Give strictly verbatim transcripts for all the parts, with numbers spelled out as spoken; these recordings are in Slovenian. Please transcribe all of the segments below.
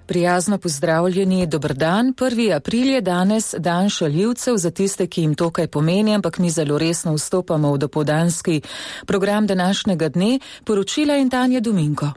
Prijazno pozdravljeni, dober dan. prvi april je danes dan šaljivcev za tiste, ki jim to kaj pomeni, ampak mi zelo resno vstopamo v dopoldanski program današnjega dne. Poročila in Tanja Dominko.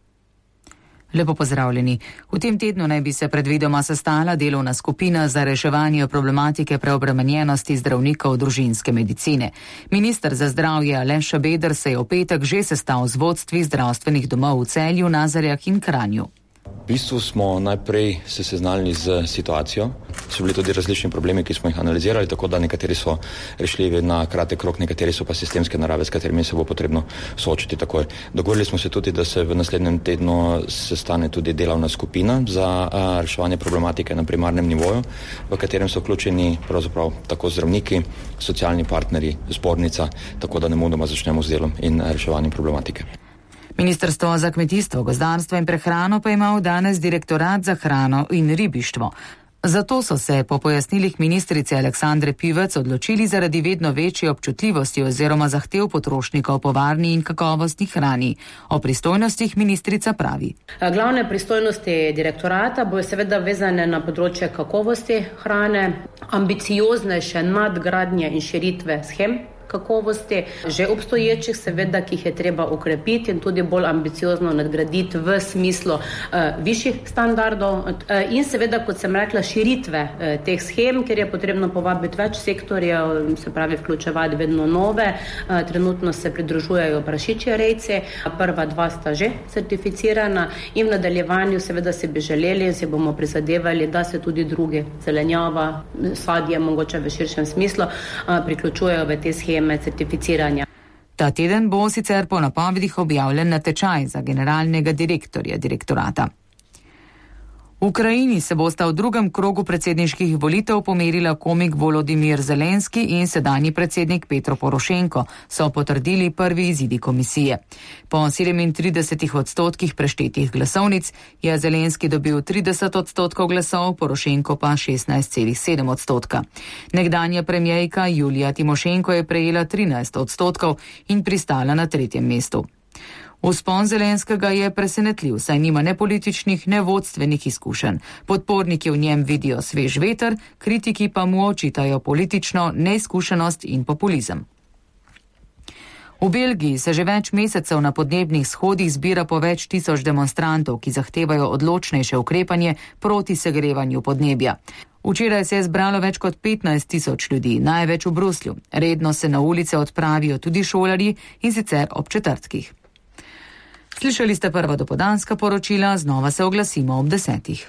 Lepo pozdravljeni. V tem tednu naj bi se predvidoma sestala delovna skupina za reševanje problematike preobremenjenosti zdravnikov družinske medicine. Minister za zdravje Aleš Šabeder se je v petek že sestal z vodstvi zdravstvenih domov v Celju, Nazarjah in Kranju. V bistvu smo najprej se seznanili z situacijo. So bili tudi različni problemi, ki smo jih analizirali, tako da nekateri so rešljivi na kratek rok, nekateri so pa sistemske narave, s katerimi se bo potrebno soočiti takoj. Dogovorili smo se tudi, da se v naslednjem tednu sestane tudi delovna skupina za a, reševanje problematike na primarnem nivoju, v katerem so vključeni pravzaprav tako zdravniki, socialni partnerji, zbornica, tako da nemudoma začnemo z delom in reševanjem problematike. Ministrstvo za kmetijstvo, gozdarstvo in prehrano pa ima danes direktorat za hrano in ribištvo. Zato so se po pojasnilih ministrice Aleksandre Pivec odločili zaradi vedno večje občutljivosti oziroma zahtev potrošnikov po varni in kakovostni hrani. O pristojnostih ministrica pravi. Glavne pristojnosti direktorata bojo seveda vezane na področje kakovosti hrane, ambicioznejše nadgradnje in širitve shem kakovosti, že obstoječih seveda, ki jih je treba ukrepiti in tudi bolj ambiciozno nadgraditi v smislu uh, višjih standardov uh, in seveda, kot sem rekla, širitve uh, teh shem, ker je potrebno povabiti več sektorjev, se pravi vključevati vedno nove. Uh, trenutno se pridružujejo prašičji rejci, prva dva sta že certificirana in v nadaljevanju seveda se bi želeli in se bomo prizadevali, da se tudi drugi, zelenjava, sadje, mogoče v širšem smislu, uh, priključujejo v te sheme certificiranja. Ta teden bo sicer po napovedih objavljen natečaj za generalnega direktorja direktorata. V Ukrajini se bosta v drugem krogu predsedniških volitev pomerila komik Volodimir Zelenski in sedanji predsednik Petro Porošenko, so potrdili prvi izidi komisije. Po sedemintridesetih odstotkih preštetih glasovnic je Zelenski dobil trideset odstotkov glasov, Porošenko pa šestnajst celih sedem odstotka. Nekdanja premijerka Julija Timošenko je prejela trinajst odstotkov in pristala na tretjem mestu. Vzpon Zelenskega je presenetljiv, saj nima ne političnih, ne vodstvenih izkušenj. Podporniki v njem vidijo svež veter, kritiki pa mu očitajo politično neizkušenost in populizem. V Belgiji se že več mesecev na podnebnih shodih zbira po več tisoč demonstrantov, ki zahtevajo odločnejše ukrepanje proti segrevanju podnebja. Včeraj se je zbralo več kot petnajst tisoč ljudi, največ v Bruslju. Redno se na ulice odpravijo tudi šolarji in sicer ob četrtkih. Slišali ste prva dopoldanska poročila, znova se oglasimo ob desetih.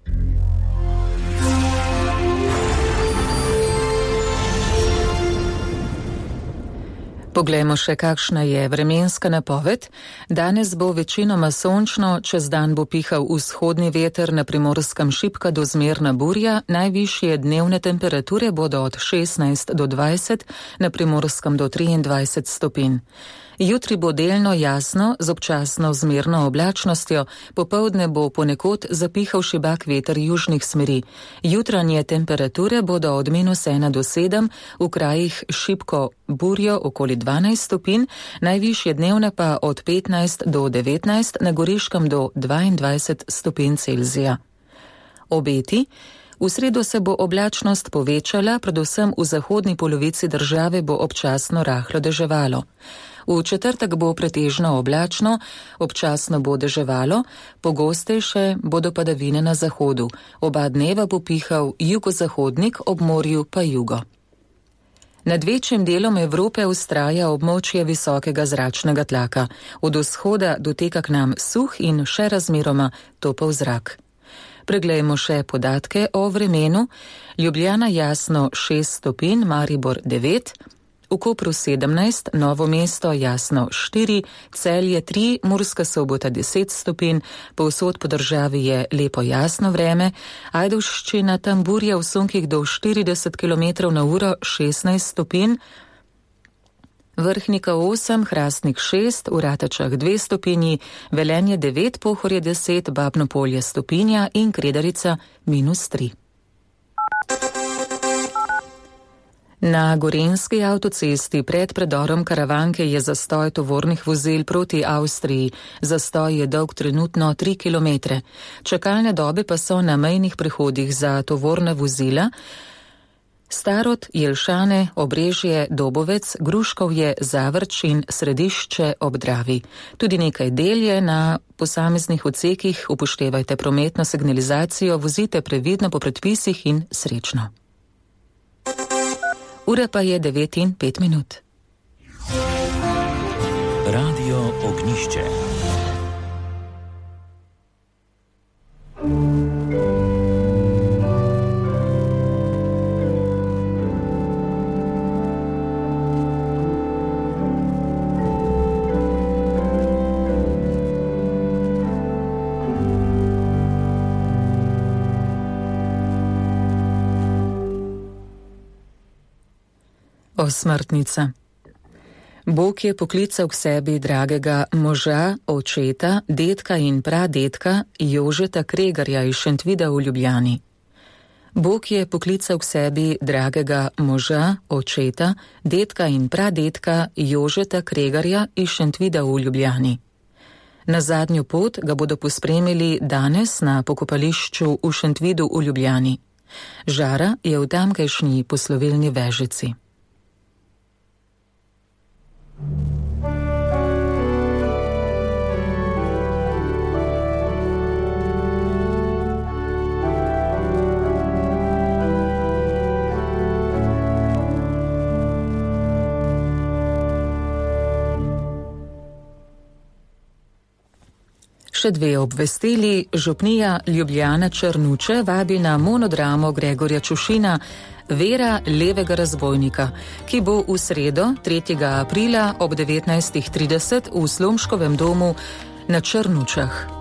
Poglejmo še, kakšna je vremenska napoved. Danes bo večinoma sončno, čez dan bo pihal vzhodni veter, na Primorskem šibka do zmerna burja, najvišje dnevne temperature bodo od šestnajst do dvajset, na Primorskem do triindvajset stopinj. Jutri bo delno jasno, z občasno zmerno oblačnostjo, popoldne bo ponekod zapihal šibak veter južnih smeri. Jutranje temperature bodo od minus ena do sedem, v krajih šibko burjo okoli dvanajst stopinj, najvišje dnevne pa od petnajst do devetnajst, na Goriškem do dvaindvajset stopinj Celzija. Obeti. V sredo se bo oblačnost povečala, predvsem v zahodni polovici države bo občasno rahlo deževalo. V četrtek bo pretežno oblačno, občasno bo deževalo, pogostejše bodo padavine na zahodu. Oba dneva bo pihal jugozahodnik, ob morju pa jugo. Nad večjim delom Evrope vztraja območje visokega zračnega tlaka. Od vzhoda doteka k nam suh in še razmeroma topel zrak. Preglejmo še podatke o vremenu. Ljubljana jasno šest stopinj, Maribor devet, v Kopru sedemnajst, Novo mesto jasno štiri, Celje tri, Murska Sobota deset stopinj, povsod po državi je lepo jasno vreme, Ajdovščina tam burja v sunkih do štirideset kilometrov na uro šestnajst stopinj, Vrhnika osem, Hrastnik šest, v Ratečah dve stopinji, Velenje devet, Pohorje deset, Babno Polje stopinja in Kredarica minus tri. Na Gorenjski avtocesti pred predorom Karavanke je zastoj tovornih vozil proti Avstriji. Zastoj je dolg trenutno tri kilometre. Čakalne dobe pa so na mejnih prehodih za tovorna vozila Starod, Jelšane, Obrežje, Dobovec, Gruškovje, Zavrč in Središče ob Dravi. Tudi nekaj del je na posameznih odsekih, upoštevajte prometno signalizacijo, vozite previdno po predpisih in srečno. Ura pa je devet in pet minut. Radio Ognjišče. Osmrtnica. Bog je poklical k sebi dragega moža, očeta, dedka in pradedka Jožeta Kregarja iz Šentvida v Ljubljani. Bog je poklical k sebi dragega moža, očeta, dedka in pradedka Jožeta Kregarja iz Šentvida v Ljubljani. Na zadnjo pot ga bodo pospremili danes na pokopališču v Šentvidu v Ljubljani. Žara je v tamkajšnji poslovilni vežici. Še dve obvestili. Župnija Ljubljana Črnuče vabi na monodramo Gregorja Čušina Vera levega razbojnika, ki bo v sredo, tretjega aprila ob devetnajstih trideset v Slomškovem domu na Črnučah.